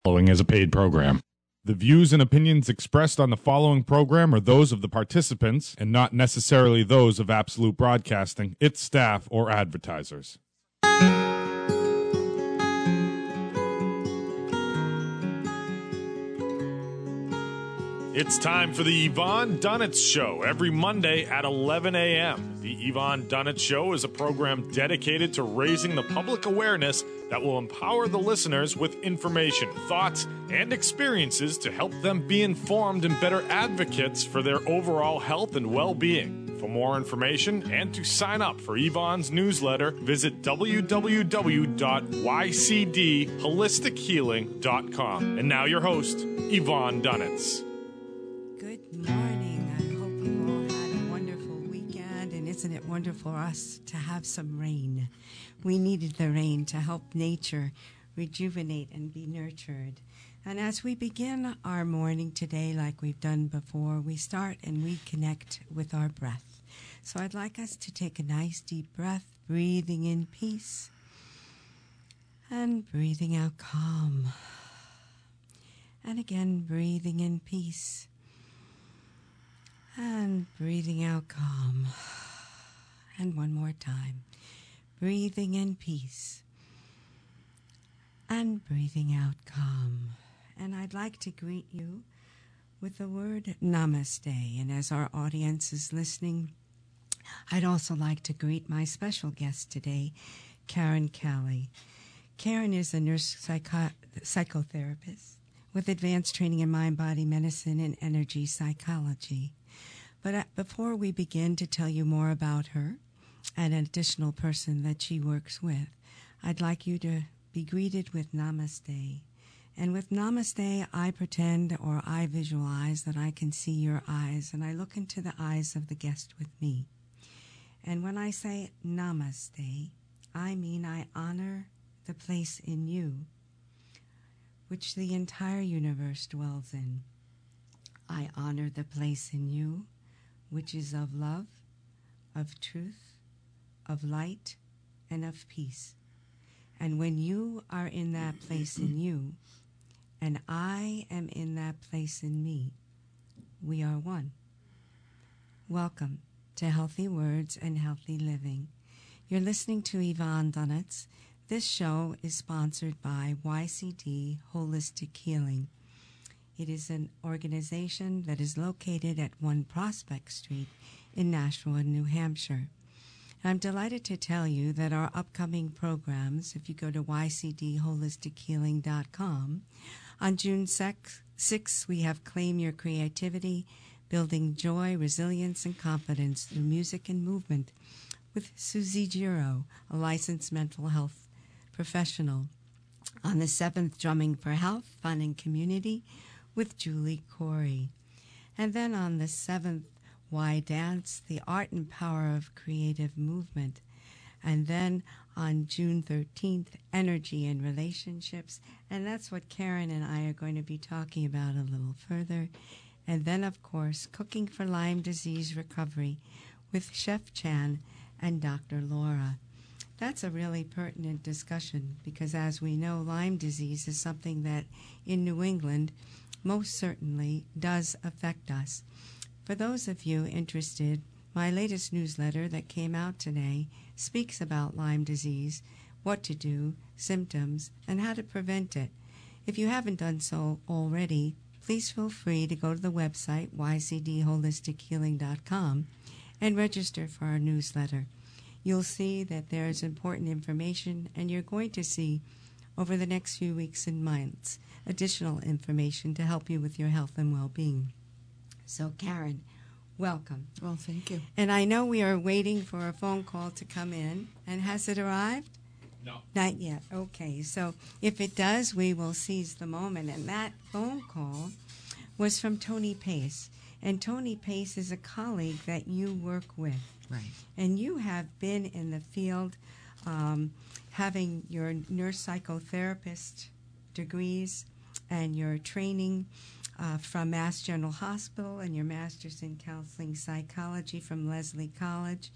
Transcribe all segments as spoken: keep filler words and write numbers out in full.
Following is a paid program. The views and opinions expressed on the following program are those of the participants and not necessarily those of Absolute Broadcasting, its staff, or advertisers. It's time for the Yvonne Dunitz Show every Monday at eleven a.m. The Yvonne Dunitz Show is a program dedicated to raising the public awareness that will empower the listeners with information, thoughts, and experiences to help them be informed and better advocates for their overall health and well-being. For more information and to sign up for Yvonne's newsletter, visit w w w dot y c d holistic healing dot com. And now your host, Yvonne Dunitz. Good morning. I hope you all had a wonderful weekend, and isn't it wonderful for us to have some rain? We needed the rain to help nature rejuvenate and be nurtured. And as we begin our morning today, like we've done before, we start and we connect with our breath. So I'd like us to take a nice deep breath, breathing in peace and breathing out calm. And again, breathing in peace and breathing out calm. And one more time. Breathing in peace and breathing out calm. And I'd like to greet you with the word namaste. And as our audience is listening, I'd also like to greet my special guest today, Karen Kelly. Karen is a nurse psycho- psychotherapist with advanced training in mind-body medicine and energy psychology. But before we begin to tell you more about her and an additional person that she works with, I'd like you to be greeted with namaste. And with namaste, I pretend or I visualize that I can see your eyes, and I look into the eyes of the guest with me. And when I say namaste, I mean I honor the place in you which the entire universe dwells in. I honor the place in you which is of love, of truth, of light, and of peace. And when you are in that place in you, and I am in that place in me, we are one. Welcome to Healthy Words and Healthy Living. You're listening to Yvonne Dunitz. This show is sponsored by Y C D Holistic Healing. It is an organization that is located at one Prospect Street in Nashua, New Hampshire. I'm delighted to tell you that our upcoming programs, if you go to y c d holistic healing dot com, on June sixth, we have Claim Your Creativity, Building Joy, Resilience, and Confidence Through Music and Movement with Susie Giro, a licensed mental health professional. On the seventh, Drumming for Health, Fun, and Community with Julie Corey. And then on the seventh, Why Dance? The Art and Power of Creative Movement. And then on June thirteenth, Energy and Relationships. And that's what Karen and I are going to be talking about a little further. And then, of course, Cooking for Lyme Disease Recovery with Chef Chan and Doctor Laura. That's a really pertinent discussion because, as we know, Lyme disease is something that in New England most certainly does affect us. For those of you interested, my latest newsletter that came out today speaks about Lyme disease, what to do, symptoms, and how to prevent it. If you haven't done so already, please feel free to go to the website y c d holistic healing dot com and register for our newsletter. You'll see that there is important information, and you're going to see over the next few weeks and months additional information to help you with your health and well-being. So, Karen, welcome. Well, thank you. And I know we are waiting for a phone call to come in. And has it arrived? No. Not yet. Okay. So if it does, we will seize the moment. And that phone call was from Tony Pace. And Tony Pace is a colleague that you work with. Right. And you have been in the field um, having your nurse psychotherapist degrees and your training uh, from Mass General Hospital and your master's in counseling psychology from Lesley College.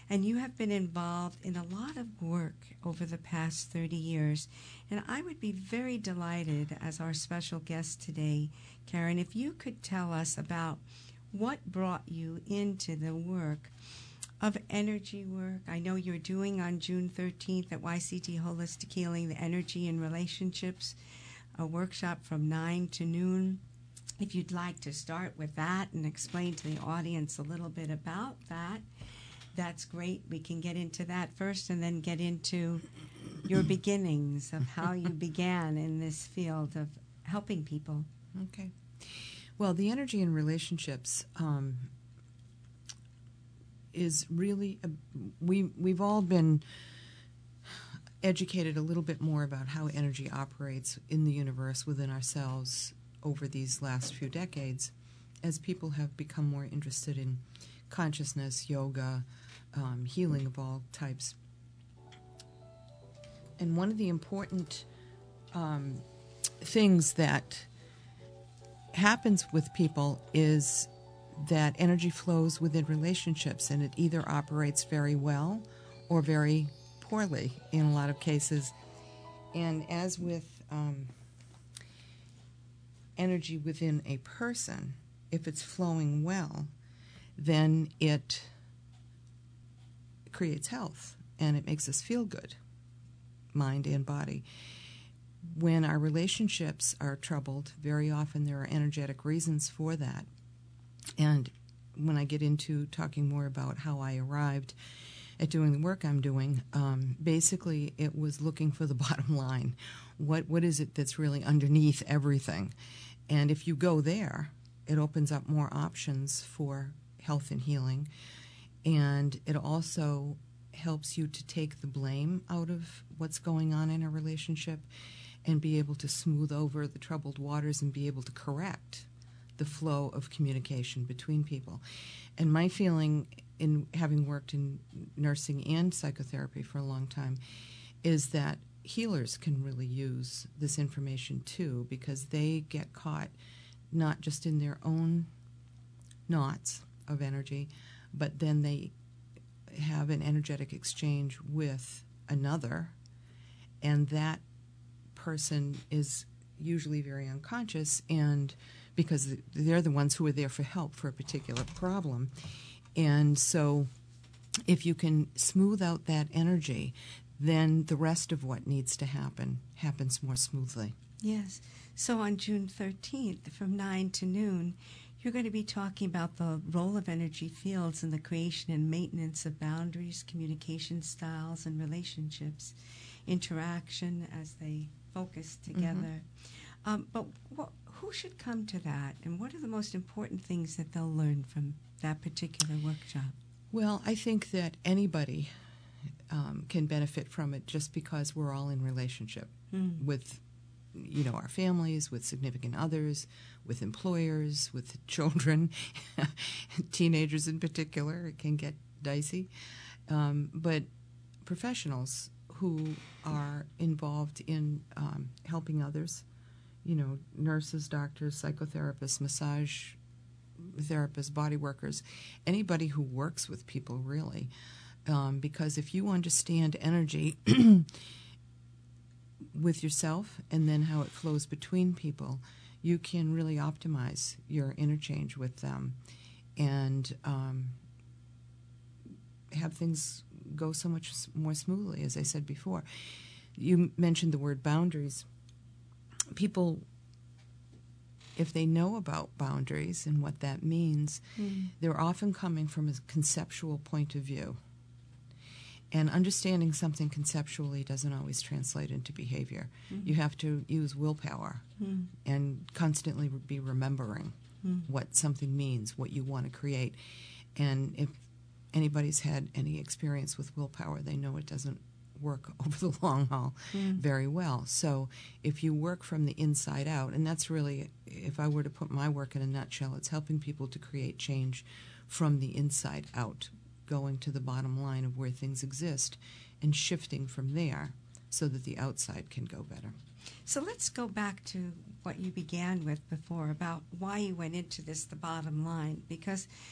And you have been involved in a lot of work over the past thirty years. And I would be very delighted, as our special guest today, Karen, if you could tell us about what brought you into the work of energy work. I know you're doing on June thirteenth at Y C T Holistic Healing, the Energy and Relationships, a workshop from nine to noon. If you'd like to start with that and explain to the audience a little bit about that, that's great. We can get into that first and then get into your beginnings of how you began in this field of helping people. Okay. Well, the energy and relationships um, is really, a, we, we've all been educated a little bit more about how energy operates in the universe within ourselves over these last few decades as people have become more interested in consciousness, yoga, um, healing of all types. And one of the important um, things that happens with people is that energy flows within relationships, and it either operates very well or very poorly in a lot of cases. And as with um, energy within a person, if it's flowing well, then it creates health and it makes us feel good, mind and body. When our relationships are troubled, very often there are energetic reasons for that. And when I get into talking more about how I arrived at doing the work I'm doing, um, basically it was looking for the bottom line. What What is it that's really underneath everything? And if you go there, it opens up more options for health and healing. And it also helps you to take the blame out of what's going on in a relationship and be able to smooth over the troubled waters and be able to correct the flow of communication between people. And my feeling, in having worked in nursing and psychotherapy for a long time, is that healers can really use this information too, because they get caught not just in their own knots of energy, but then they have an energetic exchange with another, and that person is usually very unconscious, and because they're the ones who are there for help for a particular problem. And so if you can smooth out that energy, then the rest of what needs to happen happens more smoothly. Yes. So on June thirteenth, from nine to noon, you're going to be talking about the role of energy fields in the creation and maintenance of boundaries, communication styles, and relationships, interaction as they focus together. Mm-hmm. Um, but what, who should come to that, and what are the most important things that they'll learn from that particular workshop? Well, I think that anybody um, can benefit from it just because we're all in relationship mm. with, you know, our families, with significant others, with employers, with children, teenagers in particular. It can get dicey. Um, but professionals who are involved in um, helping others, you know, nurses, doctors, psychotherapists, massage therapists, body workers, anybody who works with people, really. Um, because if you understand energy with yourself and then how it flows between people, you can really optimize your interchange with them and um, have things go so much more smoothly, as I said before. You mentioned the word boundaries. People, if they know about boundaries and what that means, mm. they're often coming from a conceptual point of view. And understanding something conceptually doesn't always translate into behavior. Mm. You have to use willpower mm. and constantly be remembering mm. what something means, what you want to create. And if anybody's had any experience with willpower, they know it doesn't work over the long haul mm. very well. So if you work from the inside out, and that's really, if I were to put my work in a nutshell, it's helping people to create change from the inside out, going to the bottom line of where things exist and shifting from there so that the outside can go better. So let's go back to what you began with before about why you went into this, the bottom line, because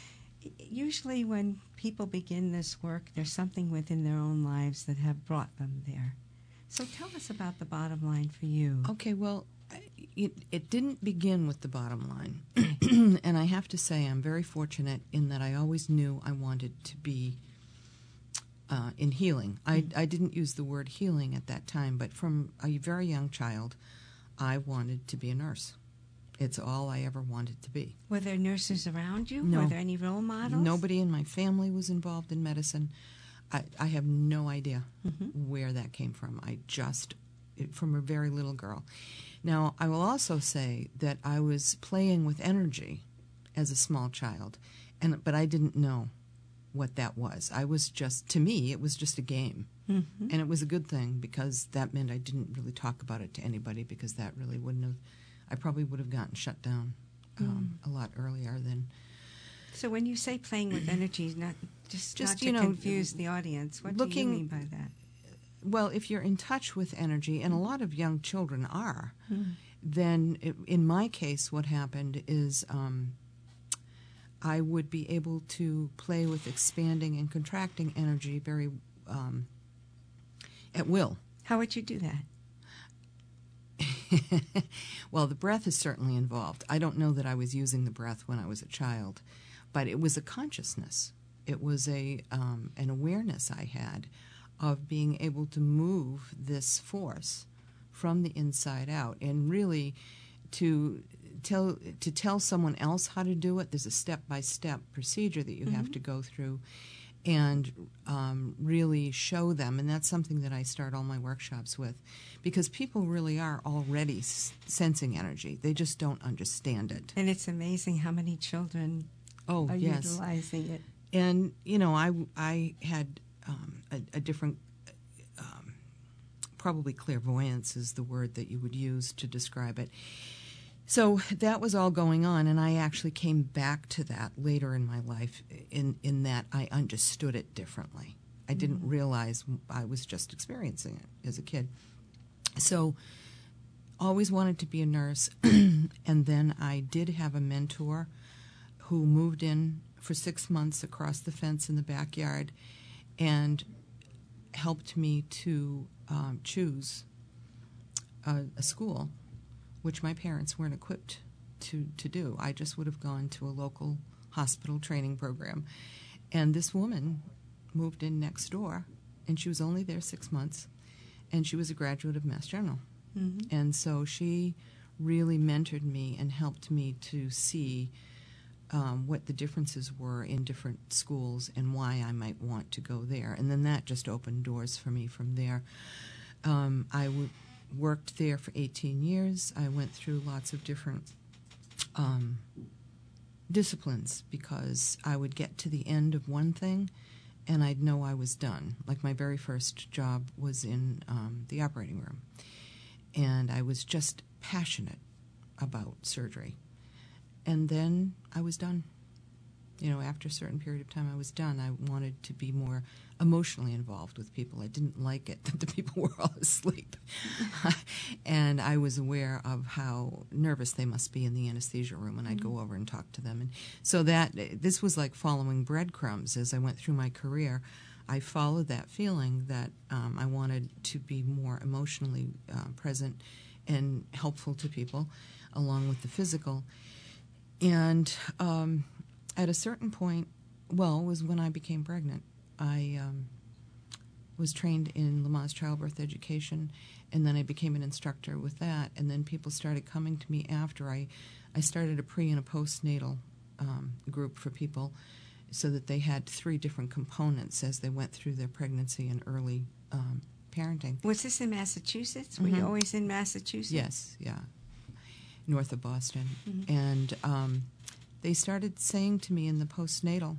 usually when people begin this work, there's something within their own lives that have brought them there. So tell us about the bottom line for you. Okay, well, it, it didn't begin with the bottom line. And I have to say I'm very fortunate in that I always knew I wanted to be uh, in healing. I, I didn't use the word healing at that time, but from a very young child, I wanted to be a nurse. It's all I ever wanted to be. Were there nurses around you? No. Were there any role models? Nobody in my family was involved in medicine. I, I have no idea Mm-hmm. where that came from. I just, from a very little girl. Now, I will also say that I was playing with energy as a small child, and but I didn't know what that was. I was just, to me, it was just a game. Mm-hmm. And it was a good thing because that meant I didn't really talk about it to anybody because that really wouldn't have, I probably would have gotten shut down um, Mm. a lot earlier than. So when you say playing with energy, not just, Just, not to you know, confuse the audience, what looking- do you mean by that? Well, if you're in touch with energy, and a lot of young children are, Mm. then it, in my case, what happened is um, I would be able to play with expanding and contracting energy very um, at will. How would you do that? Well, the breath is certainly involved. I don't know that I was using the breath when I was a child, but it was a consciousness. It was a um, an awareness I had of being able to move this force from the inside out, and really to tell to tell someone else how to do it. There's a step-by-step procedure that you have to go through, and um, really show them. And that's something that I start all my workshops with, because people really are already s- sensing energy. They just don't understand it. And it's amazing how many children Oh, are yes. utilizing it. And, you know, I, I had um, a, a different, um, probably clairvoyance is the word that you would use to describe it. So that was all going on, and I actually came back to that later in my life in, in that I understood it differently. I didn't realize I was just experiencing it as a kid. So always wanted to be a nurse, and then I did have a mentor who moved in for six months across the fence in the backyard and helped me to um, choose a, a school, which my parents weren't equipped to, to do. I just would have gone to a local hospital training program. And this woman moved in next door, and she was only there six months, and she was a graduate of Mass General. Mm-hmm. And so she really mentored me and helped me to see um, what the differences were in different schools and why I might want to go there. And then that just opened doors for me from there. Um, I w- worked there for eighteen years. I went through lots of different um, disciplines because I would get to the end of one thing and I'd know I was done. Like my very first job was in um, the operating room. And I was just passionate about surgery. And then I was done. You know, after a certain period of time I was done. I wanted to be more emotionally involved with people. I didn't like it that the people were all asleep. And I was aware of how nervous they must be in the anesthesia room, and I'd go over and talk to them. And so that, this was like following breadcrumbs as I went through my career. I followed that feeling that um, I wanted to be more emotionally uh, present and helpful to people, along with the physical. And um, at a certain point, well, was when I became pregnant. I um, was trained in Lamaze childbirth education, and then I became an instructor with that. And then people started coming to me after I, I started a pre and a postnatal um, group for people, so that they had three different components as they went through their pregnancy and early um, parenting. Was this in Massachusetts? Were you Mhm. always in Massachusetts? Yes, yeah, north of Boston. Mhm. And um, they started saying to me in the postnatal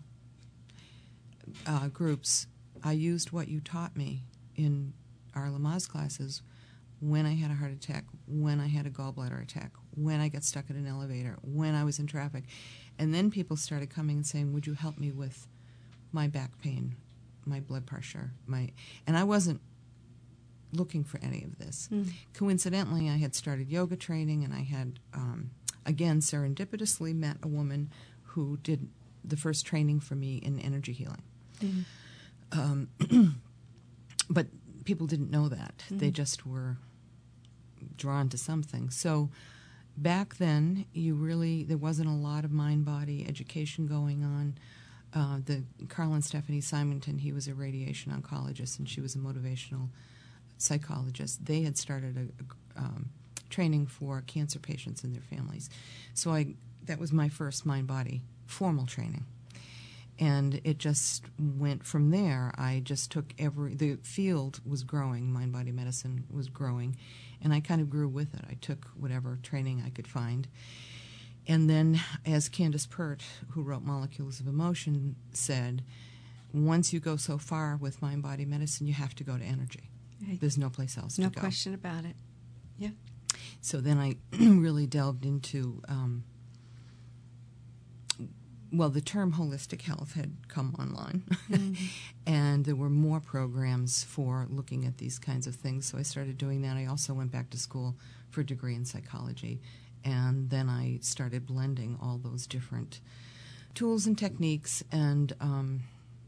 uh, groups, I used what you taught me in our Lamaze classes when I had a heart attack, when I had a gallbladder attack, when I got stuck in an elevator, when I was in traffic. And then people started coming and saying, would you help me with my back pain, my blood pressure, my... And I wasn't looking for any of this. Mm. Coincidentally, I had started yoga training, and I had, um, again, serendipitously met a woman who did the first training for me in energy healing. Mm-hmm. Um, but people didn't know that. Mm-hmm. They just were drawn to something. So back then, you really, there wasn't a lot of mind-body education going on. Uh, the Carlin Stephanie Simonton, he was a radiation oncologist, and she was a motivational psychologist. They had started a, a um, training for cancer patients and their families. So I that was my first mind-body formal training. And it just went from there. I just took every, the field was growing, mind-body medicine was growing, and I kind of grew with it. I took whatever training I could find. And then, as Candace Pert, who wrote Molecules of Emotion, said, once you go so far with mind-body medicine, you have to go to energy. Right. There's no place else No to go. No question about it. Yeah. So then I really delved into, um, well, the term holistic health had come online, mm-hmm. and there were more programs for looking at these kinds of things. So I started doing that. I also went back to school for a degree in psychology, and then I started blending all those different tools and techniques, and um,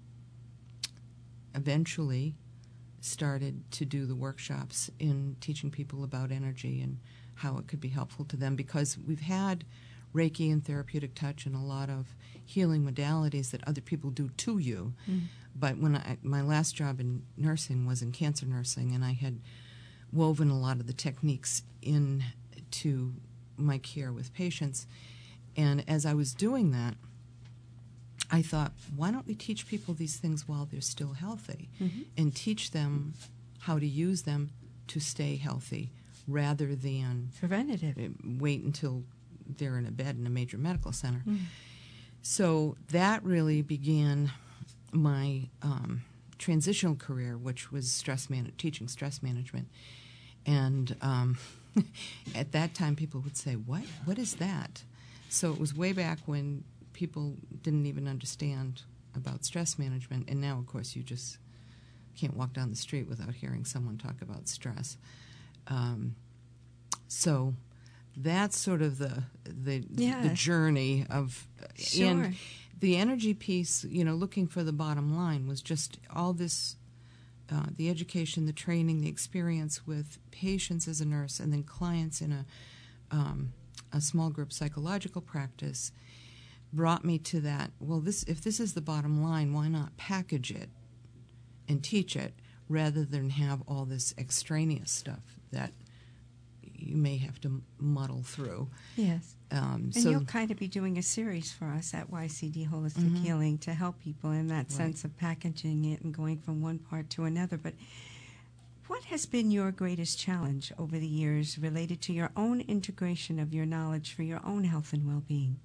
eventually started to do the workshops in teaching people about energy and how it could be helpful to them, because we've had Reiki and therapeutic touch and a lot of healing modalities that other people do to you. Mm. But when I, my last job in nursing was in cancer nursing, and I had woven a lot of the techniques into my care with patients. And as I was doing that, I thought, why don't we teach people these things while they're still healthy, mm-hmm. and teach them how to use them to stay healthy rather than preventative. Wait until they're in a bed in a major medical center. Mm. So that really began my um, transitional career, which was stress man- teaching stress management. And um, at that time, people would say, what? What is that? So it was way back when people didn't even understand about stress management. And now, of course, you just can't walk down the street without hearing someone talk about stress. Um, so that's sort of the the, yeah. the journey of sure. and the energy piece. You know, looking for the bottom line was just all this: uh, the education, the training, the experience with patients as a nurse, and then clients in a um, a small group psychological practice. Brought me to that. Well, this if this is the bottom line, why not package it and teach it rather than have all this extraneous stuff that you may have to muddle through. Yes. Um, and so you'll kind of be doing a series for us at Y C D Holistic mm-hmm. Healing to help people in that right. sense of packaging it and going from one part to another. But what has been your greatest challenge over the years related to your own integration of your knowledge for your own health and well-being?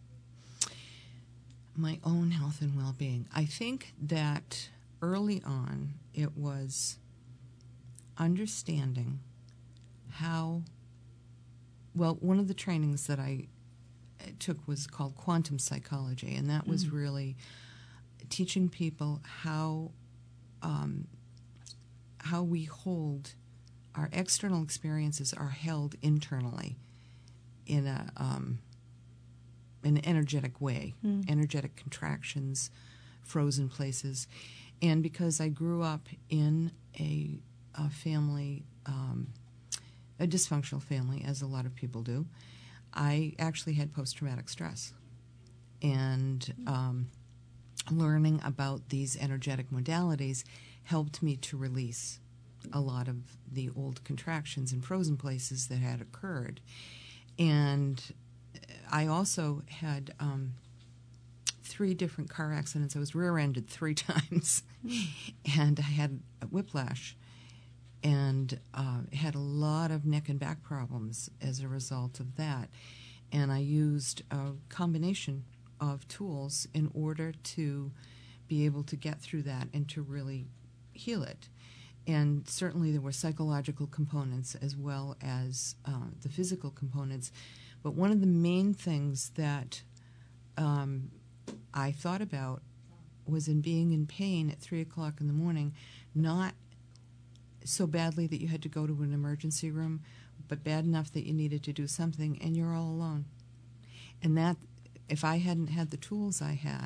My own health and well-being. I think that early on it was understanding how, well, one of the trainings that I took was called quantum psychology, and that was mm. really teaching people how um, how we hold our external experiences are held internally in a um, in an energetic way, mm. energetic contractions, frozen places. And because I grew up in a, a family, um, a dysfunctional family, as a lot of people do, I actually had post-traumatic stress. And um, learning about these energetic modalities helped me to release a lot of the old contractions and frozen places that had occurred. And I also had um, three different car accidents. I was rear-ended three times, mm. and I had a whiplash, and uh, had a lot of neck and back problems as a result of that. And I used a combination of tools in order to be able to get through that and to really heal it. And certainly there were psychological components as well as uh, the physical components. But one of the main things that um, I thought about was in being in pain at three o'clock in the morning, not so badly that you had to go to an emergency room, but bad enough that you needed to do something, and you're all alone. And that, if I hadn't had the tools I had,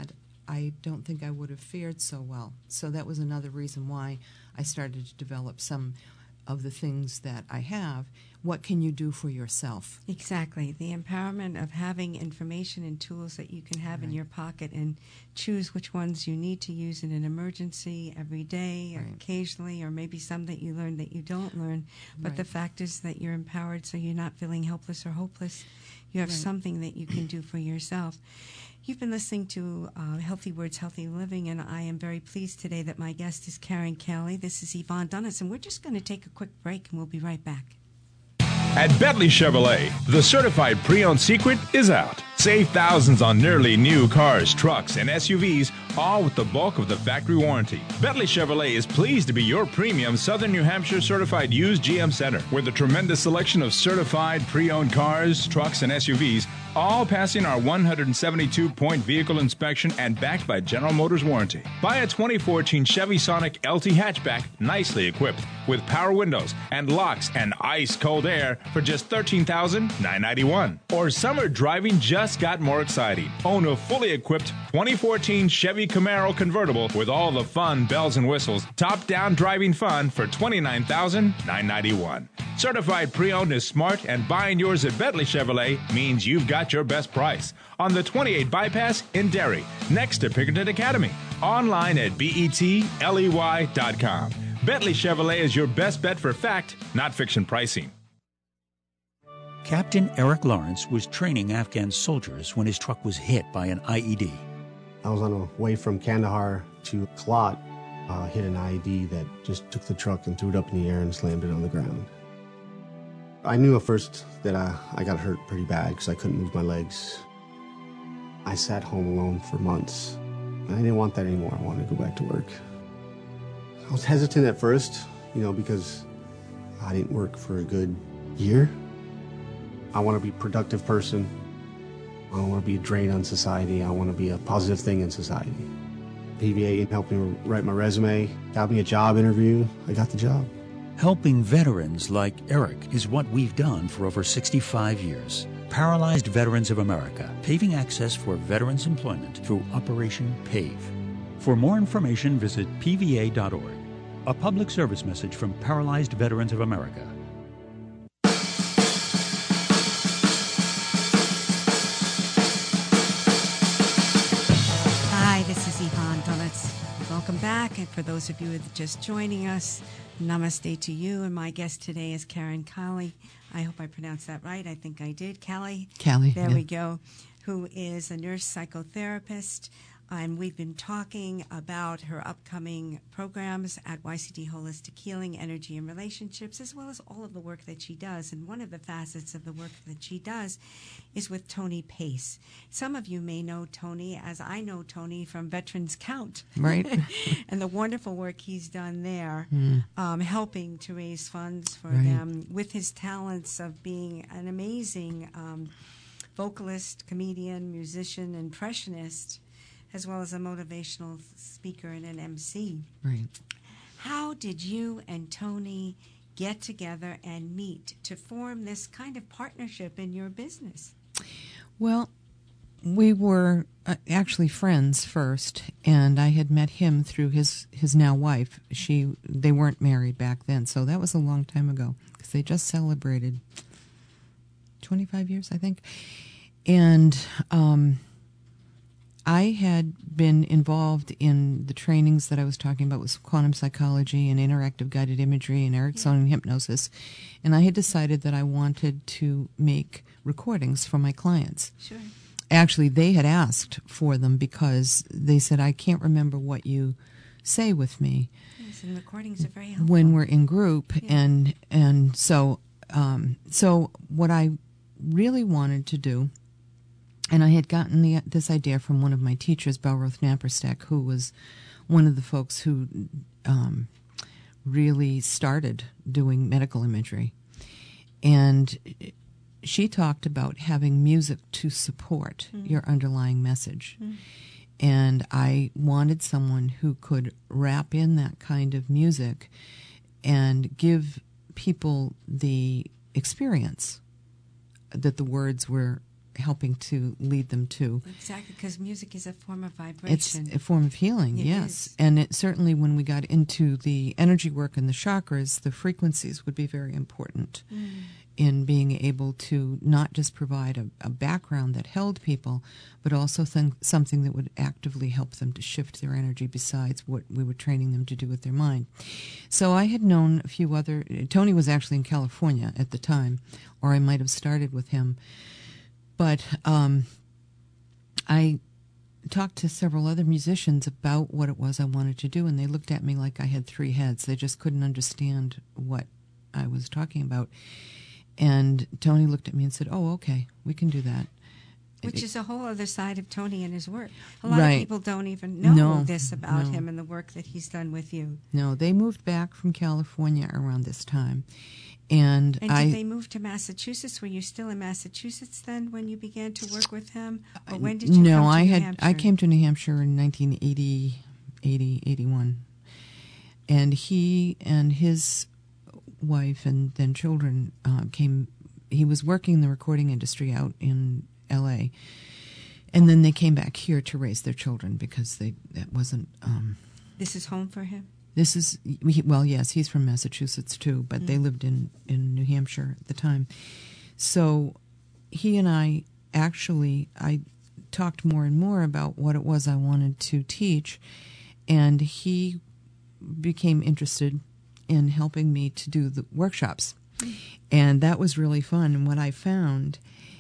I don't think I would have fared so well. So that was another reason why I started to develop some of the things that I have. What can you do for yourself? Exactly. The empowerment of having information and tools that you can have right. in your pocket and choose which ones you need to use in an emergency every day or right. occasionally, or maybe some that you learn that you don't learn. But right. the fact is that you're empowered, so you're not feeling helpless or hopeless. You have right. something that you can do for yourself. You've been listening to uh, Healthy Words, Healthy Living, and I am very pleased today that my guest is Karen Kelly. This is Yvonne Dunitz, and we're just going to take a quick break, and we'll be right back. At Bentley Chevrolet, the certified pre-owned secret is out. Save thousands on nearly new cars, trucks, and S U Vs, all with the bulk of the factory warranty. Bentley Chevrolet is pleased to be your premium Southern New Hampshire certified used G M Center, with a tremendous selection of certified pre-owned cars, trucks, and S U Vs, all passing our one hundred seventy-two point vehicle inspection and backed by General Motors warranty. Buy a twenty fourteen Chevy Sonic L T hatchback, nicely equipped with power windows and locks and ice-cold air for just thirteen thousand nine hundred ninety-one dollars. Or summer driving just got more exciting. Own a fully equipped twenty fourteen Chevy Camaro convertible with all the fun bells and whistles, top-down driving fun for twenty-nine thousand nine hundred ninety-one dollars. Certified pre-owned is smart, and buying yours at Bentley Chevrolet means you've got your best price. On the twenty-eight Bypass in Derry, next to Pickerton Academy. Online at betley dot com. Bentley Chevrolet is your best bet for fact, not fiction pricing. Captain Eric Lawrence was training Afghan soldiers when his truck was hit by an I E D. I was on the way from Kandahar to Kalat, uh, hit an I E D that just took the truck and threw it up in the air and slammed it on the ground. I knew at first that I, I got hurt pretty bad because I couldn't move my legs. I sat home alone for months. I didn't want that anymore. I wanted to go back to work. I was hesitant at first, you know, because I didn't work for a good year. I want to be a productive person. I don't want to be a drain on society. I want to be a positive thing in society. P V A helped me write my resume, got me a job interview. I got the job. Helping veterans like Eric is what we've done for over sixty-five years. Paralyzed Veterans of America, paving access for veterans' employment through Operation PAVE. For more information, visit P V A dot org. A public service message from Paralyzed Veterans of America. Hi, this is Yvonne Dunitz. Welcome back, and for those of you who are just joining us, namaste to you, and my guest today is Karen Kelly. I hope I pronounced that right. I think I did. Kelly. Kelly. There yeah. we go. Who is a nurse psychotherapist. And we've been talking about her upcoming programs at Y C D Holistic Healing, Energy and Relationships, as well as all of the work that she does. And one of the facets of the work that she does is with Tony Pace. Some of you may know Tony, as I know Tony from Veterans Count. Right. And the wonderful work he's done there, mm. um, helping to raise funds for right. them with his talents of being an amazing um, vocalist, comedian, musician, impressionist, as well as a motivational speaker and an M C. Right. How did you and Tony get together and meet to form this kind of partnership in your business? Well, we were uh, actually friends first, and I had met him through his, his now wife. She they weren't married back then, so that was a long time ago, because they just celebrated twenty-five years, I think. And um, I had been involved in the trainings that I was talking about with quantum psychology and interactive guided imagery and Ericksonian yeah. hypnosis, and I had decided that I wanted to make recordings for my clients. Sure. Actually, they had asked for them because they said, I can't remember what you say with me. Yes, and recordings are very helpful. When we're in group, yeah. and and so um, so what I really wanted to do. And I had gotten the, this idea from one of my teachers, Belroth Naparstek, who was one of the folks who um, really started doing medical imagery. And she talked about having music to support mm-hmm. your underlying message. Mm-hmm. And I wanted someone who could wrap in that kind of music and give people the experience that the words were helping to lead them to. Exactly, because music is a form of vibration. It's a form of healing, It yes. is. And it certainly, when we got into the energy work and the chakras, the frequencies would be very important Mm. in being able to not just provide a, a background that held people, but also th- something that would actively help them to shift their energy besides what we were training them to do with their mind. So I had known a few other... Tony was actually in California at the time, or I might have started with him. But um, I talked to several other musicians about what it was I wanted to do, and they looked at me like I had three heads. They just couldn't understand what I was talking about. And Tony looked at me and said, "Oh, okay, we can do that." Which is a whole other side of Tony and his work. A lot Right. of people don't even know No, this about no. him and the work that he's done with you. No, they moved back from California around this time. And, And I... did they move to Massachusetts? Were you still in Massachusetts then when you began to work with him? Or when did you no, come to I New had Hampshire? I came to New Hampshire in nineteen eighty, eighty, eighty-one. And he and his wife and then children uh, came... He was working in the recording industry out in L A, and then they came back here to raise their children because they that wasn't... Um, This is home for him? This is, well, yes, he's from Massachusetts too, but mm. they lived in, in New Hampshire at the time. So he and I actually, I talked more and more about what it was I wanted to teach, and he became interested in helping me to do the workshops. Mm. And that was really fun. And what I found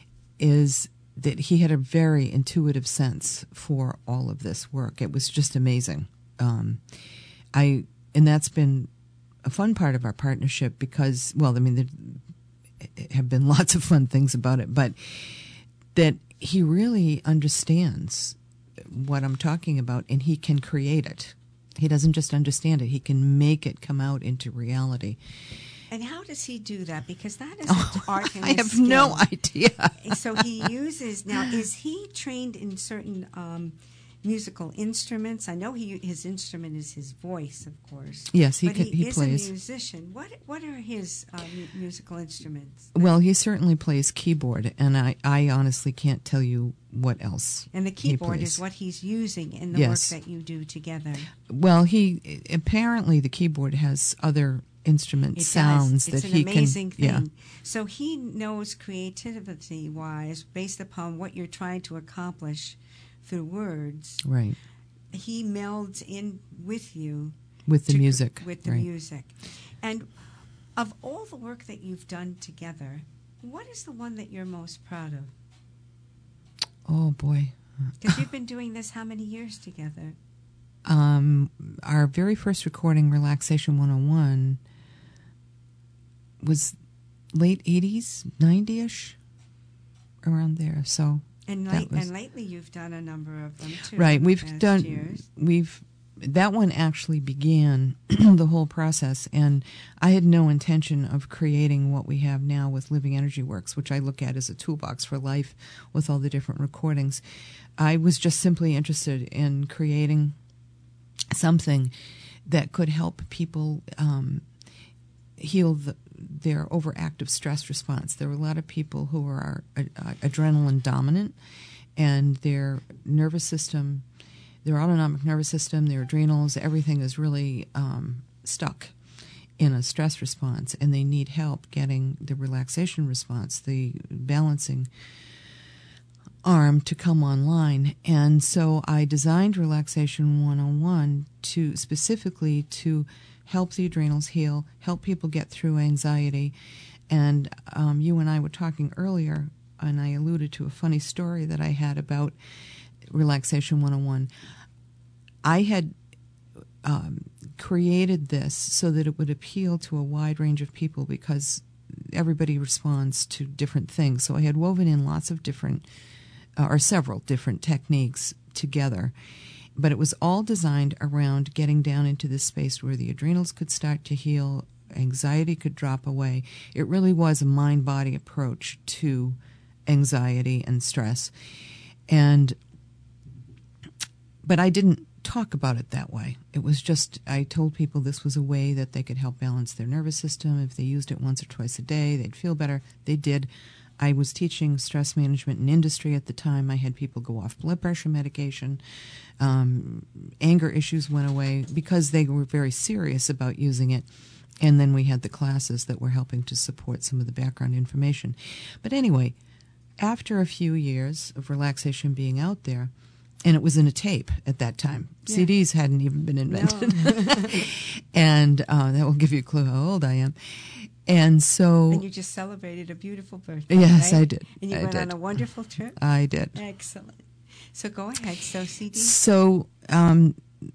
is that he had a very intuitive sense for all of this work. It was just amazing. Um, I and that's been a fun part of our partnership because, well, I mean, there have been lots of fun things about it, but that he really understands what I'm talking about, and he can create it. He doesn't just understand it; he can make it come out into reality. And how does he do that? Because that is oh, an art and I have skill. no idea. So he uses now. Is he trained in certain um, musical instruments? I know he his instrument is his voice, of course. Yes, he but can, he, he is plays. a musician. What what are his uh, mu- musical instruments? Well, he certainly plays keyboard, and I, I honestly can't tell you what else. And the keyboard he is what he's using in the yes. work that you do together. Well, he apparently the keyboard has other instrument it sounds does. It's that an he amazing can. thing. Yeah. So he knows creativity-wise, based upon what you're trying to accomplish through words. Right. He melds in with you. With the to, music. With the right. music. And of all the work that you've done together, what is the one that you're most proud of? Oh, boy. Because you've been doing this how many years together? Um, our very first recording, Relaxation one oh one, was late eighties, ninety-ish, around there. So and, that late, was, and lately you've done a number of them too. Right, we've past done. Years. We've that one actually began the whole process, and I had no intention of creating what we have now with Living Energy Works, which I look at as a toolbox for life with all the different recordings. I was just simply interested in creating something that could help people um, heal the, their overactive stress response. There are a lot of people who are uh, adrenaline dominant, and their nervous system, their autonomic nervous system, their adrenals, everything is really um, stuck in a stress response, and they need help getting the relaxation response, the balancing arm to come online. And so I designed Relaxation one oh one to specifically to help the adrenals heal, help people get through anxiety. And um, you and I were talking earlier, and I alluded to a funny story that I had about Relaxation one oh one. I had um, created this so that it would appeal to a wide range of people because everybody responds to different things. So I had woven in lots of different Uh, or several different techniques together. But it was all designed around getting down into this space where the adrenals could start to heal, anxiety could drop away. It really was a mind-body approach to anxiety and stress. And but I didn't talk about it that way. It was just, I told people this was a way that they could help balance their nervous system. If they used it once or twice a day, they'd feel better. They did. I was teaching stress management in industry at the time. I had people go off blood pressure medication. Um, anger issues went away because they were very serious about using it. And then we had the classes that were helping to support some of the background information. But anyway, after a few years of relaxation being out there, and it was in a tape at that time. Yeah. C Ds hadn't even been invented. No. And uh, that will give you a clue how old I am. And so... And you just celebrated a beautiful birthday, Yes, right? I did. And you I went did. on a wonderful trip? I did. Excellent. So go ahead. So C Ds? So um,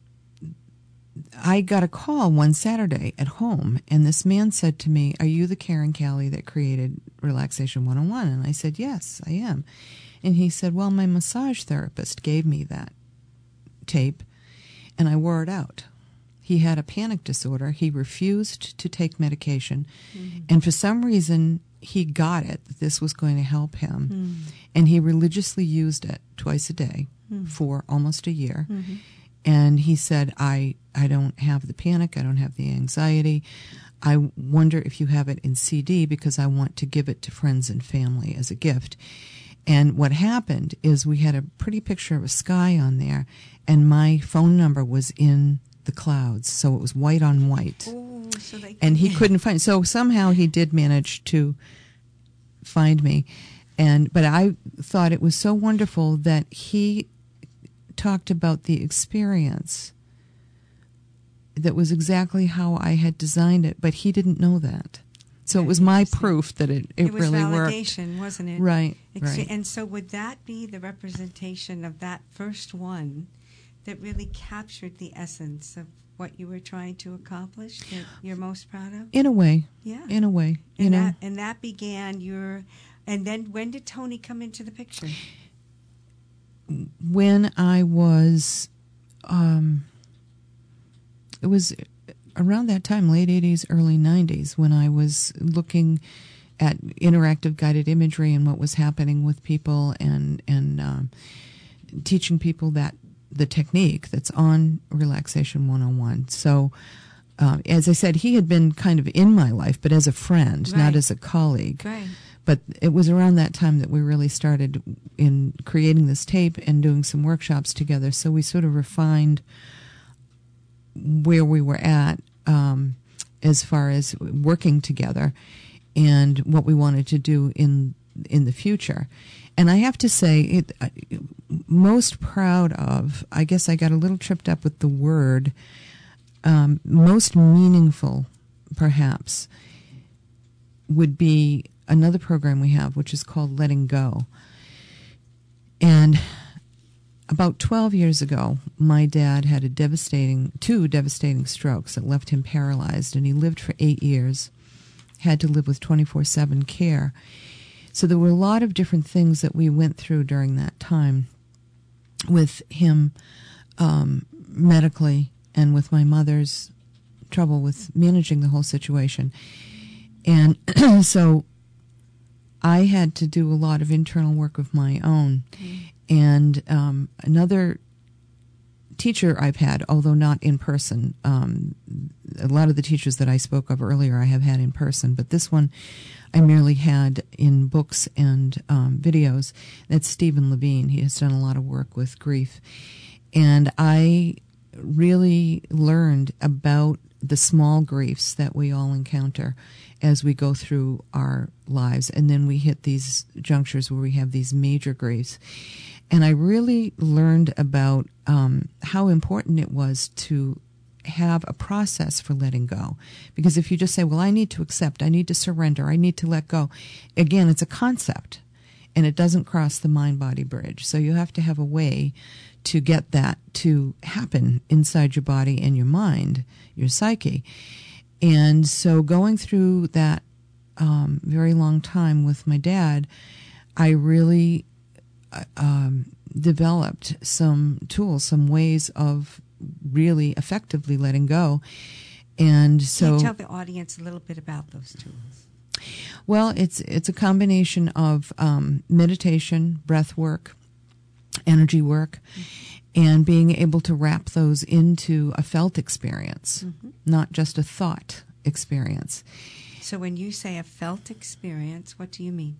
I got a call one Saturday at home, and this man said to me, "Are you the Karen Callie that created Relaxation one oh one?" And I said, "Yes, I am." And he said, "Well, my massage therapist gave me that tape, and I wore it out. He had a panic disorder. He refused to take medication, mm-hmm. and for some reason, he got it, that this was going to help him, mm. and he religiously used it twice a day mm. for almost a year. Mm-hmm. And he said, I, I don't have the panic, I don't have the anxiety. I wonder if you have it in C D because I want to give it to friends and family as a gift." And what happened is we had a pretty picture of a sky on there, and my phone number was in the clouds, so it was white on white. Ooh, so they and he couldn't find it. So somehow he did manage to find me. And but I thought it was so wonderful that he talked about the experience that was exactly how I had designed it, but he didn't know that. So Very it was my proof that it, it, it was really worked. validation, wasn't it? Right, Ex- right. And so would that be the representation of that first one that really captured the essence of what you were trying to accomplish, that you're most proud of? In a way. Yeah. In a way. You and know. That, and that began your... And then when did Tony come into the picture? When I was... Um, it was around that time, late eighties, early nineties, when I was looking at interactive guided imagery and what was happening with people and, and um, teaching people that the technique that's on Relaxation one oh one. So, uh, as I said, he had been kind of in my life, but as a friend, right. not as a colleague. Right. But it was around that time that we really started in creating this tape and doing some workshops together. So we sort of refined where we were at um, as far as working together and what we wanted to do in in the future. And I have to say, it, uh, most proud of, I guess I got a little tripped up with the word, um, most meaningful, perhaps, would be another program we have, which is called Letting Go. And about twelve years ago, my dad had a devastating, two devastating strokes that left him paralyzed, and he lived for eight years, had to live with twenty-four seven care. So there were a lot of different things that we went through during that time with him um, medically and with my mother's trouble with managing the whole situation. And so I had to do a lot of internal work of my own. Mm. And um, another teacher I've had, although not in person, um, a lot of the teachers that I spoke of earlier I have had in person, but this one I merely had in books and um, videos. That's Stephen Levine. He has done a lot of work with grief. And I really learned about the small griefs that we all encounter as we go through our lives. And then we hit these junctures where we have these major griefs. And I really learned about um, how important it was to have a process for letting go. Because if you just say, well, I need to accept, I need to surrender, I need to let go, again, it's a concept, and it doesn't cross the mind-body bridge. So you have to have a way to get that to happen inside your body and your mind, your psyche. And so going through that um, very long time with my dad, I really um, developed some tools, some ways of really effectively letting go. And so, can you tell the audience a little bit about those tools? Well, it's it's a combination of um, meditation, breath work, energy work, mm-hmm. and being able to wrap those into a felt experience, mm-hmm. not just a thought experience. So when you say a felt experience, what do you mean?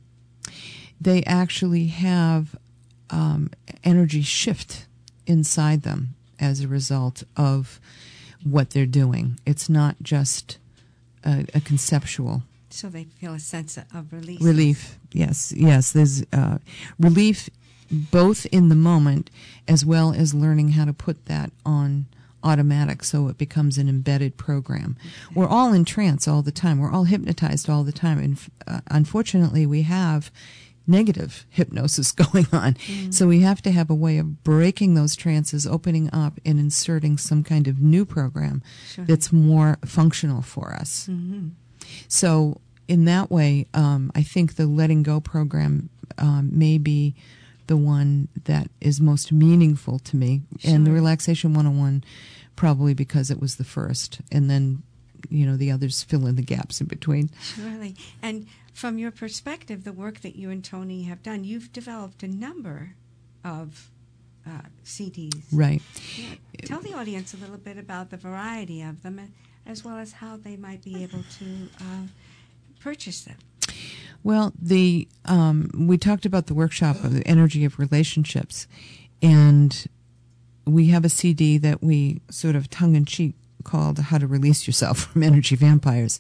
they actually have um, energy shift inside them as a result of what they're doing. It's not just a, a conceptual. So they feel a sense of relief. Relief, yes, yes. There's uh, relief both in the moment as well as learning how to put that on automatic so it becomes an embedded program. Okay. We're all in trance all the time. We're all hypnotized all the time. And uh, unfortunately, we have negative hypnosis going on. Mm. So we have to have a way of breaking those trances, opening up, and inserting some kind of new program sure. that's more functional for us. Mm-hmm. So in that way, um, I think the Letting Go program um, may be the one that is most meaningful to me. Sure. And the Relaxation one oh one probably because it was the first. And then, you know, the others fill in the gaps in between. Surely. And from your perspective, the work that you and Tony have done, you've developed a number of uh, C Ds. Right. Yeah. Tell the audience a little bit about the variety of them, as well as how they might be able to uh, purchase them. Well, the um, we talked about the workshop of the energy of relationships, and we have a C D that we sort of tongue-in-cheek called "How to Release Yourself from Energy Vampires,"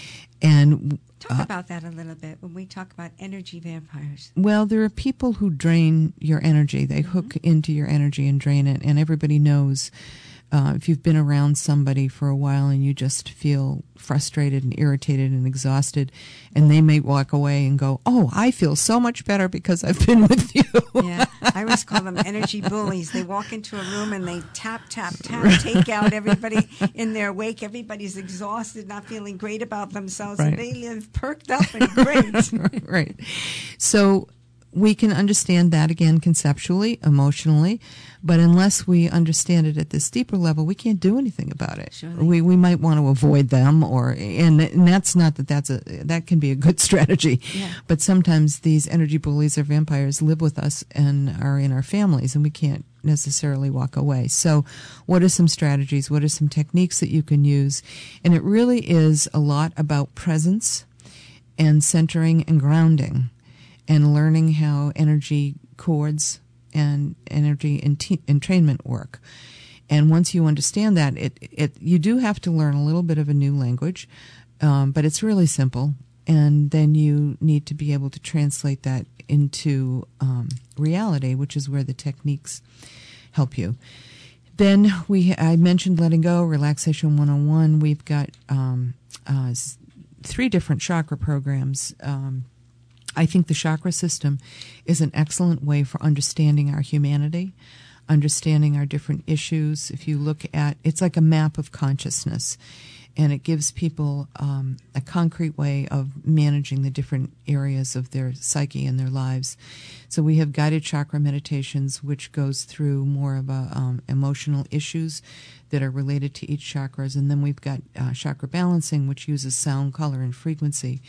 and talk uh, about that a little bit when we talk about energy vampires. Well, there are people who drain your energy; they mm-hmm. hook into your energy and drain it, and everybody knows. Uh, if you've been around somebody for a while and you just feel frustrated and irritated and exhausted, and they may walk away and go, "Oh, I feel so much better because I've been with you." Yeah, I always call them energy bullies. They walk into a room and they tap, tap, tap, take out everybody in their wake. Everybody's exhausted, not feeling great about themselves, right. and they live perked up and great. Right. So we can understand that, again, conceptually, emotionally, but unless we understand it at this deeper level, we can't do anything about it. Surely. We we might want to avoid them, or and, and that's not that that's a that can be a good strategy. Yeah. But sometimes these energy bullies or vampires live with us and are in our families, and we can't necessarily walk away. So what are some strategies? What are some techniques that you can use? And it really is a lot about presence and centering and grounding, and learning how energy cords and energy ent- entrainment work. And once you understand that, it, it you do have to learn a little bit of a new language, um, but it's really simple. And then you need to be able to translate that into um, reality, which is where the techniques help you. Then we I mentioned Letting Go, Relaxation one oh one. We've got um, uh, three different chakra programs. Um, I think the chakra system is an excellent way for understanding our humanity, understanding our different issues. If you look at, it's like a map of consciousness, and it gives people um, a concrete way of managing the different areas of their psyche and their lives. So we have guided chakra meditations, which goes through more of a, um, emotional issues that are related to each chakras, and then we've got uh, chakra balancing, which uses sound, color, and frequency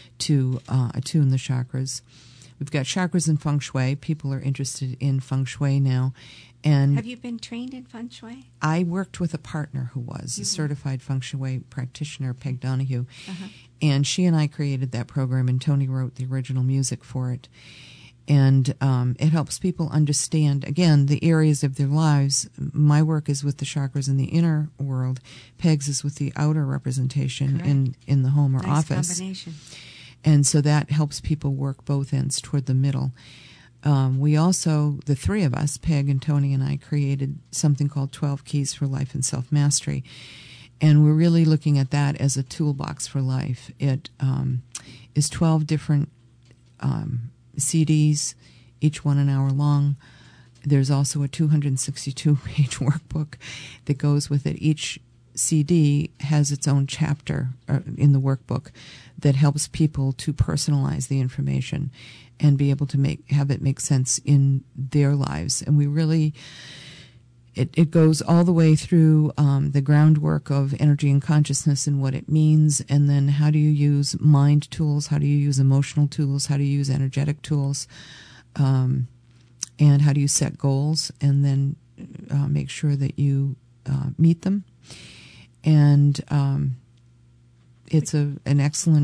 to uh, attune the chakras. We've got chakras and feng shui. People are interested in feng shui now. And have you been trained in feng shui? I worked with a partner who was mm-hmm. a certified feng shui practitioner, Peg Donahue, uh-huh. and she and I created that program, and Tony wrote the original music for it. And um, it helps people understand, again, the areas of their lives. My work is with the chakras in the inner world. Peg's is with the outer representation in, in the home or nice office. Combination. And so that helps people work both ends toward the middle. Um, we also, the three of us, Peg and Tony and I, created something called twelve Keys for Life and Self-Mastery. And we're really looking at that as a toolbox for life. It um, is twelve different um, C Ds, each one an hour long. There's also a two hundred sixty-two page workbook that goes with it. Each C D has its own chapter uh, in the workbook that helps people to personalize the information and be able to make have it make sense in their lives. And we really, it, it goes all the way through um, the groundwork of energy and consciousness and what it means, and then how do you use mind tools, how do you use emotional tools, how do you use energetic tools, um, and how do you set goals, and then uh, make sure that you uh, meet them. And um, it's a an excellent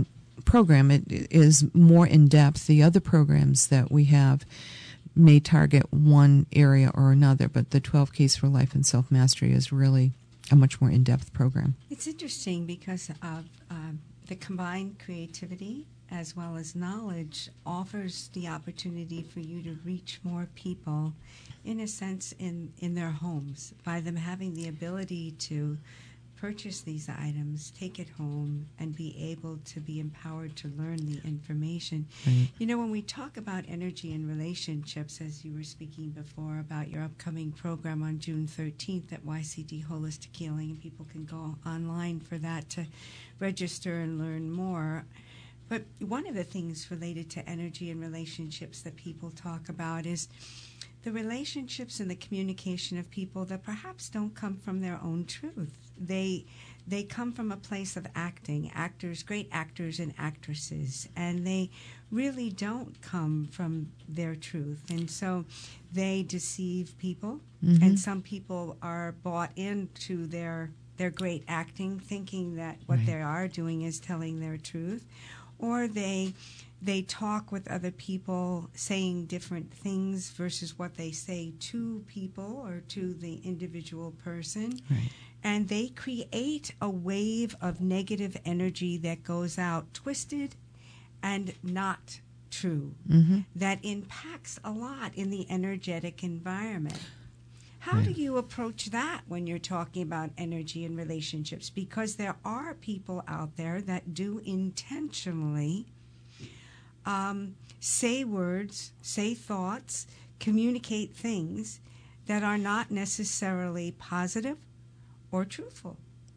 program. It is more in depth. The other programs that we have may target one area or another, but the twelve Keys for Life and Self-Mastery is really a much more in-depth program. It's interesting because of uh, the combined creativity as well as knowledge offers the opportunity for you to reach more people, in a sense, in, in their homes, by them having the ability to purchase these items, take it home, and be able to be empowered to learn the information. Right. You know, when we talk about energy and relationships, as you were speaking before about your upcoming program on June thirteenth at Y C D Holistic Healing, and people can go online for that to register and learn more. But one of the things related to energy and relationships that people talk about is the relationships and the communication of people that perhaps don't come from their own truth. They they come from a place of acting, actors, great actors and actresses, and they really don't come from their truth. And so they deceive people, Mm-hmm. and some people are bought into their their great acting, thinking that what Right. they are doing is telling their truth. Or they they talk with other people saying different things versus what they say to people or to the individual person. Right. And they create a wave of negative energy that goes out twisted and not true, Mm-hmm. that impacts a lot in the energetic environment. How Right. do you approach that when you're talking about energy and relationships? Because there are people out there that do intentionally um, say words, say thoughts, communicate things that are not necessarily positive or truthful.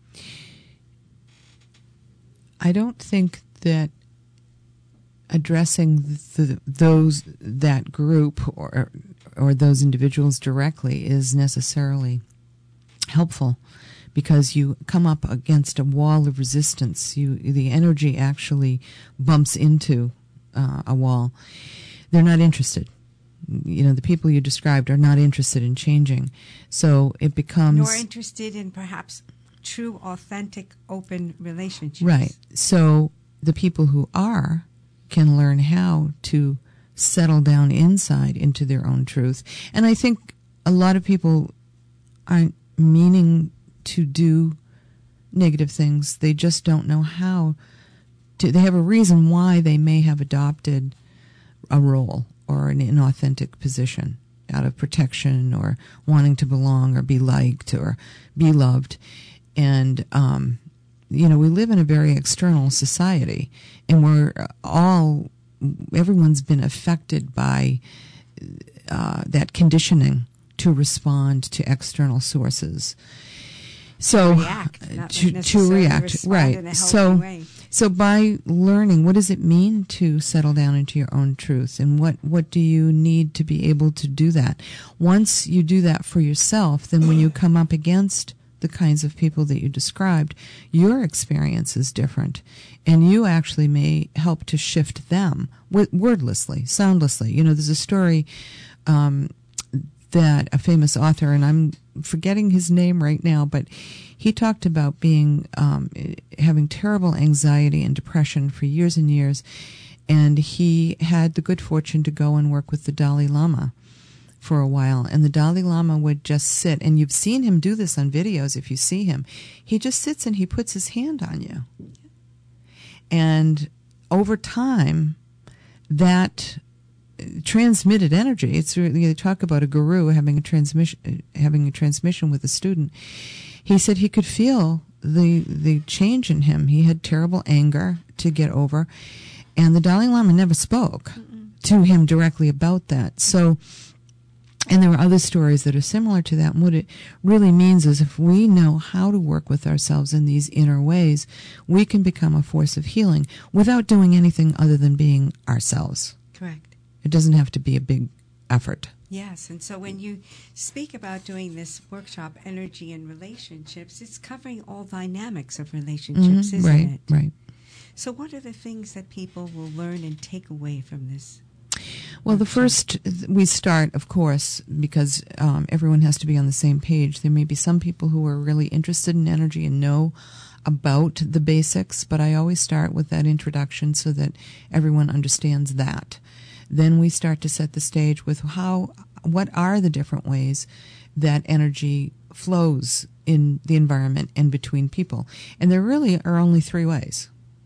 I don't think that addressing the, those that group or or those individuals directly is necessarily helpful, because you come up against a wall of resistance. You the energy actually bumps into uh, a wall. They're not interested. You know, the people you described are not interested in changing. So it becomes... Nor interested in perhaps true, authentic, open relationships. Right. So the people who are can learn how to settle down inside into their own truth. And I think a lot of people aren't meaning to do negative things. They just don't know how to. They have a reason why they may have adopted a role or an inauthentic position out of protection or wanting to belong or be liked or be loved. And, um, you know, we live in a very external society, and we're all, everyone's been affected by uh, that conditioning to respond to external sources. So React, not to, to necessarily react, respond right. in a healthy So, way. so by learning, what does it mean to settle down into your own truth, and what, what do you need to be able to do that? Once you do that for yourself, then when you come up against the kinds of people that you described, your experience is different, and you actually may help to shift them wordlessly, soundlessly. You know, there's a story um, that a famous author, and I'm forgetting his name right now, but he talked about being um, having terrible anxiety and depression for years and years, and he had the good fortune to go and work with the Dalai Lama for a while, and the Dalai Lama would just sit, and you've seen him do this on videos if you see him. He just sits and he puts his hand on you. And over time, that transmitted energy, it's really, they talk about a guru having a transmission, having a transmission with a student. He said he could feel the the change in him. He had terrible anger to get over, and the Dalai Lama never spoke Mm-mm. to him directly about that. So, and there are other stories that are similar to that. And what it really means is if we know how to work with ourselves in these inner ways, we can become a force of healing without doing anything other than being ourselves. Correct. It doesn't have to be a big effort. Yes, and so when you speak about doing this workshop, Energy and Relationships, it's covering all dynamics of relationships, Mm-hmm. isn't right, it? Right. So what are the things that people will learn and take away from this? Well, the first, we start, of course, because um, everyone has to be on the same page. There may be some people who are really interested in energy and know about the basics, but I always start with that introduction so that everyone understands that. Then we start to set the stage with how, what are the different ways that energy flows in the environment and between people. And there really are only three ways.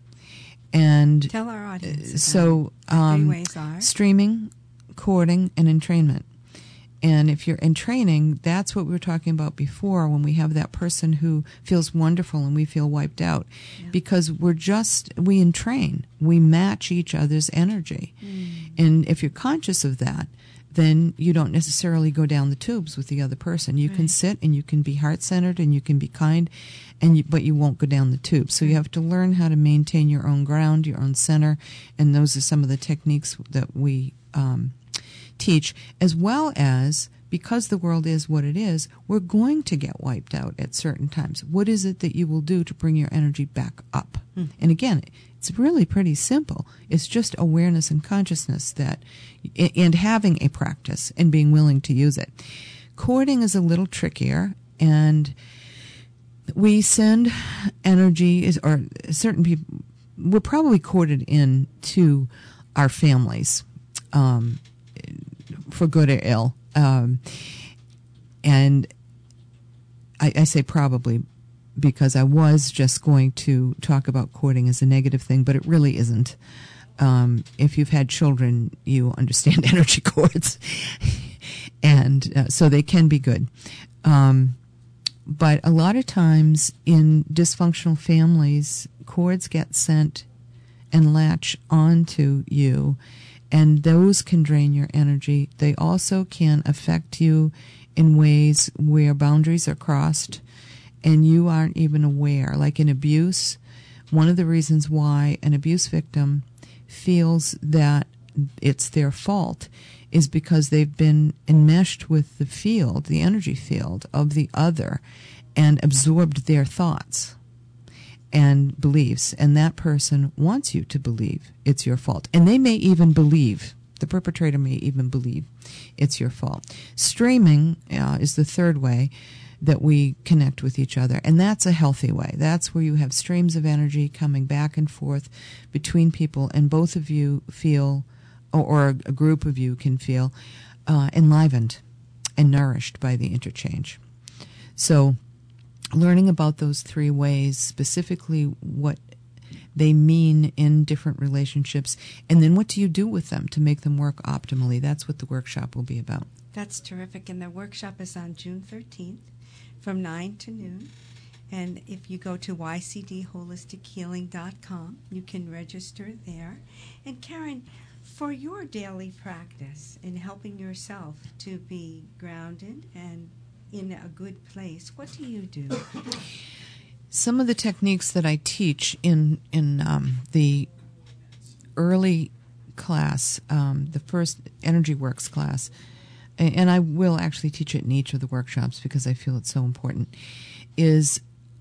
And tell our audience. So um, three ways are streaming, courting, and entrainment. And if you're in training, that's what we were talking about before when we have that person who feels wonderful and we feel wiped out. Yeah. Because we're just, we entrain. We match each other's energy. Mm. And if you're conscious of that, then you don't necessarily go down the tubes with the other person. You right. can sit and you can be heart-centered and you can be kind, and you, but you won't go down the tubes. So you have to learn how to maintain your own ground, your own center, and those are some of the techniques that we um teach, as well as, because the world is what it is, we're going to get wiped out at certain times. What is it that you will do to bring your energy back up? Mm. And again, it's really pretty simple. It's just awareness and consciousness that, and having a practice and being willing to use it. Courting is a little trickier, and we send energy, is or certain people, we're probably courted in to our families, um, for good or ill. Um, and I, I say probably because I was just going to talk about courting as a negative thing, but it really isn't. Um, if you've had children, you understand energy cords. and uh, so they can be good. Um, but a lot of times in dysfunctional families, cords get sent and latch onto you, and those can drain your energy. They also can affect you in ways where boundaries are crossed and you aren't even aware. Like in abuse, one of the reasons why an abuse victim feels that it's their fault is because they've been enmeshed with the field, the energy field of the other, and absorbed their thoughts and beliefs, and that person wants you to believe it's your fault. And they may even believe, the perpetrator may even believe it's your fault. Streaming uh, is the third way that we connect with each other, and that's a healthy way. That's where you have streams of energy coming back and forth between people, and both of you feel, or, or a group of you can feel, uh, enlivened and nourished by the interchange. So learning about those three ways, specifically what they mean in different relationships, and then what do you do with them to make them work optimally, that's what the workshop will be about. That's terrific, and the workshop is on June thirteenth from nine to noon. And if you go to y c d holistic healing dot com, you can register there. And Karen, for your daily practice in helping yourself to be grounded and in a good place, what do you do? Some of the techniques that I teach in in um, the early class, um, the first Energy Works class, and I will actually teach it in each of the workshops because I feel it's so important, is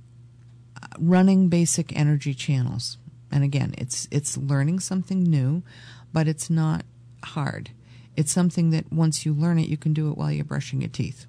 running basic energy channels. And again, it's it's learning something new, but it's not hard. It's something that once you learn it, you can do it while you're brushing your teeth.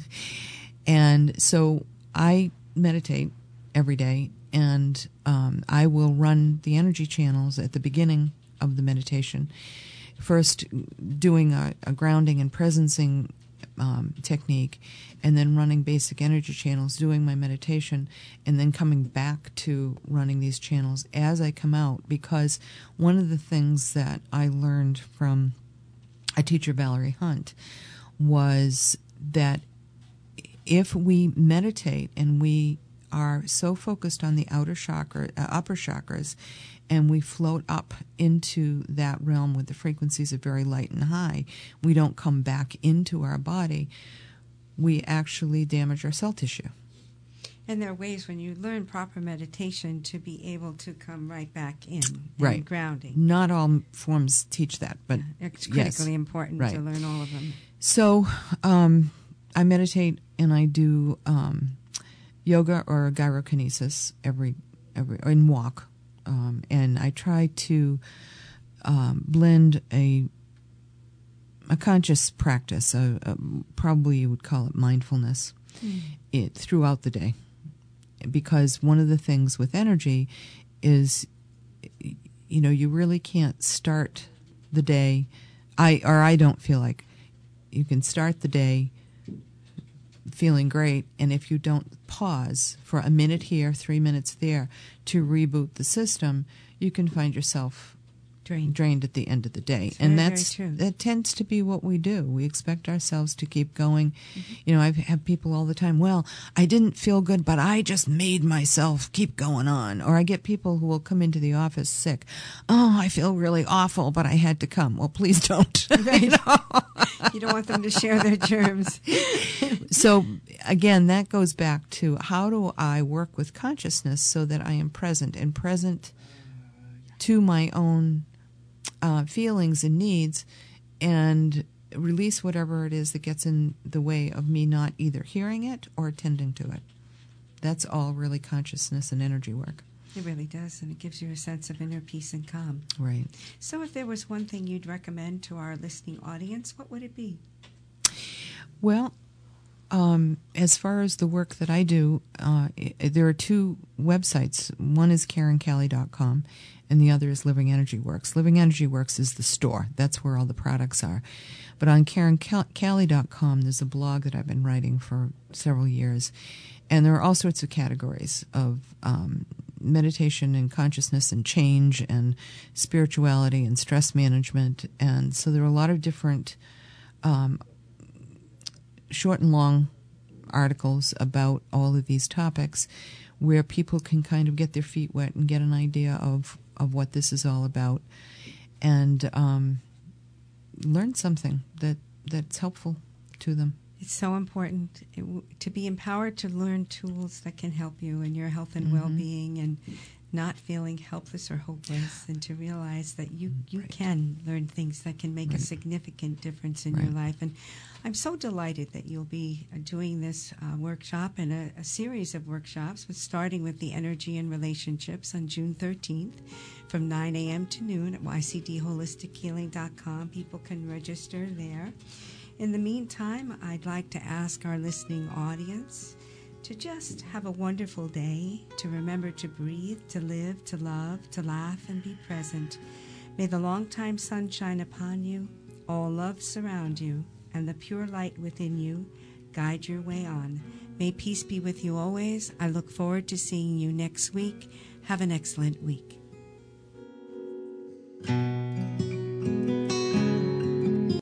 And so I meditate every day, and um, I will run the energy channels at the beginning of the meditation. First doing a, a grounding and presencing um, technique, and then running basic energy channels, doing my meditation, and then coming back to running these channels as I come out. Because one of the things that I learned from a teacher, Valerie Hunt, was that if we meditate and we are so focused on the outer chakra, uh, upper chakras, and we float up into that realm where the frequencies are very light and high, we don't come back into our body, we actually damage our cell tissue. And there are ways when you learn proper meditation to be able to come right back in, right. and grounding. Not all forms teach that, but yeah, it's critically yes. important right. to learn all of them. So um, I meditate and I do um, yoga or gyrokinesis every every and walk, um, and I try to um, blend a a conscious practice. A, a, probably you would call it mindfulness. Mm. It throughout the day. because one of the things with energy is, you know, you really can't start the day, I or I don't feel like you can start the day feeling great, and if you don't pause for a minute here, three minutes there to reboot the system, you can find yourself drained, drained at the end of the day. It's and very, that's very true. That tends to be what we do. We expect ourselves to keep going. Mm-hmm. You know, I've had people all the time, well, I didn't feel good, but I just made myself keep going on. Or I get people who will come into the office sick. Oh, I feel really awful, but I had to come. Well, please don't. Right. You know? You don't want them to share their germs. So, again, that goes back to how do I work with consciousness so that I am present and present to my own uh, feelings and needs, and release whatever it is that gets in the way of me not either hearing it or attending to it. That's all really consciousness and energy work. It really does, and it gives you a sense of inner peace and calm. Right. So if there was one thing you'd recommend to our listening audience, what would it be? Well, um, as far as the work that I do, uh, there are two websites. One is Karen Calley dot com, and the other is Living Energy Works. Living Energy Works is the store. That's where all the products are. But on Karen Calley dot com, there's a blog that I've been writing for several years, and there are all sorts of categories of um, meditation and consciousness and change and spirituality and stress management. And so there are a lot of different um, short and long articles about all of these topics where people can kind of get their feet wet and get an idea of, of what this is all about, and um, learn something that, that's helpful to them. It's so important it w- to be empowered to learn tools that can help you in your health and Mm-hmm. well-being, and not feeling helpless or hopeless, and to realize that you, you Right. can learn things that can make Right. a significant difference in Right. your life. And I'm so delighted that you'll be uh, doing this uh, workshop and a, a series of workshops, with starting with the energy and relationships on June thirteenth from nine a.m. to noon at y c d holistic healing dot com. People can register there. In the meantime, I'd like to ask our listening audience to just have a wonderful day, to remember to breathe, to live, to love, to laugh, and be present. May the long-time sun shine upon you, all love surround you, and the pure light within you guide your way on. May peace be with you always. I look forward to seeing you next week. Have an excellent week.